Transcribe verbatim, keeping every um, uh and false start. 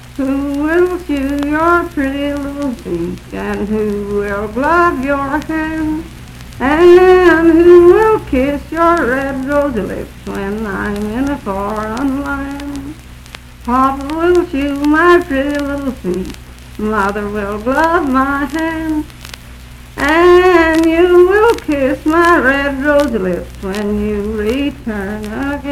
Who will shoe your pretty little feet, and who will glove your hands, and who will kiss your red rosy lips when I'm in a foreign land? Papa will shoe my pretty little feet, Mother will glove my hands, and you will kiss my red rosy lips when you return again.